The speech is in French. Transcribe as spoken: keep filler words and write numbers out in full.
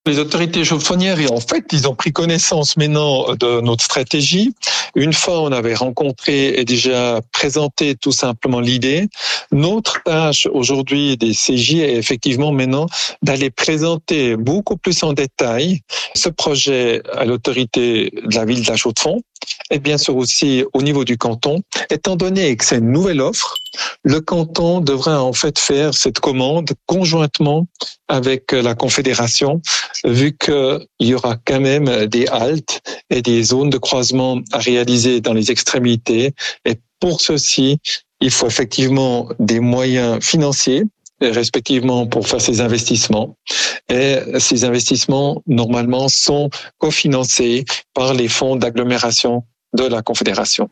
Les autorités chauffronnières, et en fait, ils ont pris connaissance maintenant de notre stratégie. Une fois, on avait rencontré et déjà présenté tout simplement l'idée. Notre tâche aujourd'hui des C J est effectivement maintenant d'aller présenter beaucoup plus en détail ce projet à l'autorité de la ville de La Chaux-de-Fonds et bien sûr aussi au niveau du canton. Étant donné que c'est une nouvelle offre, le canton devra en fait faire cette commande conjointement avec la Confédération, vu qu'il y aura quand même des haltes et des zones de croisement à réaliser dans les extrémités. Et pour ceci, il faut effectivement des moyens financiers, respectivement pour faire ces investissements. Et ces investissements, normalement, sont cofinancés par les fonds d'agglomération de la Confédération.